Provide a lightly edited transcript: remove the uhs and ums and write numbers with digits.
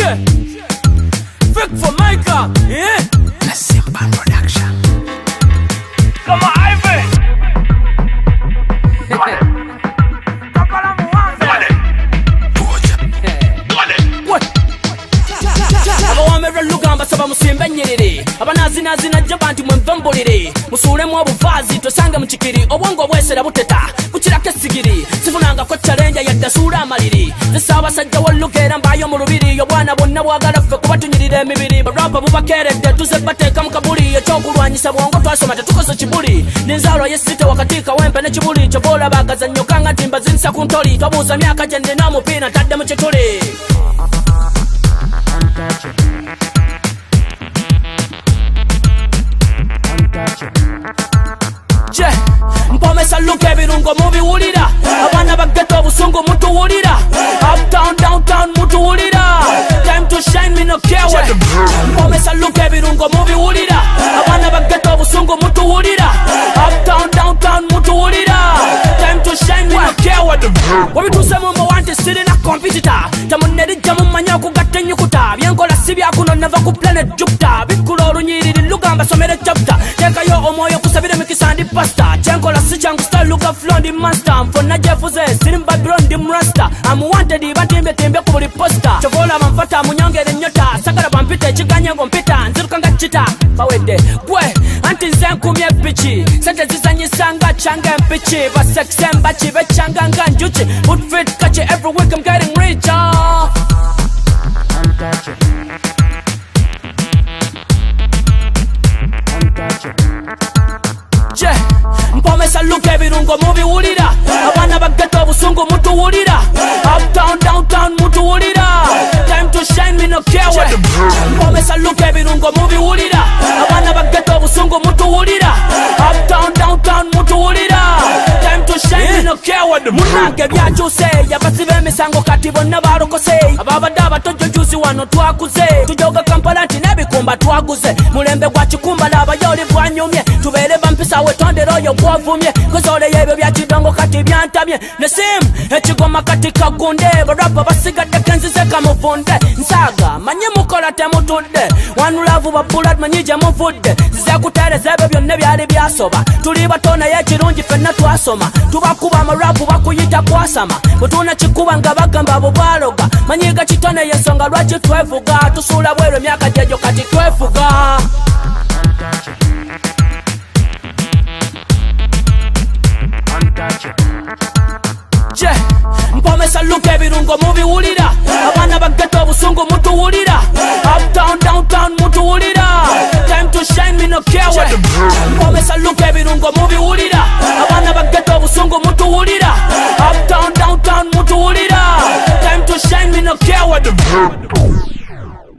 Yeah. Vic for Micah. Yeah. The Simpan Production. Come on, Ivy. Basaba musimbe nyiriri abanazina jabanti mwemvambuliri musulemu obuvazi tosange mukikiri obwongo bwesera buteta kukirako esigiri sifunanga ko challenge yadda sura amaliri zisaba sajja walugera mbayo mu lubiri obwana bonna bwagala ffe kuba tunyirira emibiri barapa bubakeredde tuze bateeka mu kabuli ekyokulwanyisa bwongo twasoma tetukoze kibuli n'enzaalo yesite wakatika wempe ne kibuli kyobola bagazannyo kanga timba zinsa ku ntoli tobuuza myaka gye ndina omupiira ntadde mu kituli. Mpomesa luka ebirungo mubiwulira abaana bageto obusungu mutuwulira uptown downtown mutuwulira time to shine me no care what. Mpomesa luka ebirungo mubiwulira abaana bageto obusungu mutuwulira uptown downtown mutuwulira time to shine me no care what. Wabituse mumba wanti sirina competitor tamunerijja mumanya okugatta ennyukuta byenkola si byakuno nava ku planet Jupiter bikkula olunyiriri lugamba somera chapter teekayo omwoyo kusabire mikisa ndi pasta kyenkola si kyangu style luka flow ndi master mfonna jefuze siri mu Babylon ndi mrasta amuwanted batimbyetimbye ku buli posta kyovola banfata munyongera ennyota sagala bampita ekiganye ngo mpita nziruka nga kita bawedde gwe anti nze nkumye epiki sente zizanyisa nga kyanga empiki basekise mbaki bekyanga nga njuki bootfit kachi every week I'm getting richer. Mpomesa luka ebirungo mubiwulira abaana bageto obusungu mutuwulira uptown downtown mutuwulira time to shine me no care what. Mpomesa luka ebirungo mubiwulira abaana bageto obusungu mutuwulira uptown downtown mutuwulira time to shine me no care what. Munange byakyuse yabasiba emisango kati bonna balokose ababadde abatojjojuzi wano twakuze tujoga Kampala nti n'ebikumba twaguze mulembe gwa kikumba laba yoli bwanyumye tubeere bampisa wetondera oyo gwavumye kozoleye ebyo byakidongo kati byantamye nesimu ekigoma kati kagunde barapa basigadde kenzize kamuvunde nsaga manye mukola temutudde wanulavu babulad manyi gye muvudde zizekutereza ebyo byonna byali byasoba tuli bato naye ekirungi ffenna twasoma tubakuba amarapu bakuyita kwasama bwetuna kikuba nga bagamba abo baloga manyiga kitone yensonga lwaki twefuga tusuula bwerwe emyaka gyegyo kati twefuga. Mpomesa luka ebirungo mubiwulira abaana bageto obusungu mutuwulira uptown downtown mutuwulira time to shine me no care what. Mpomesa luka ebirungo mubiwulira abaana bageto obusungu mutuwulira uptown downtown mutuwulira time to shine me no care what.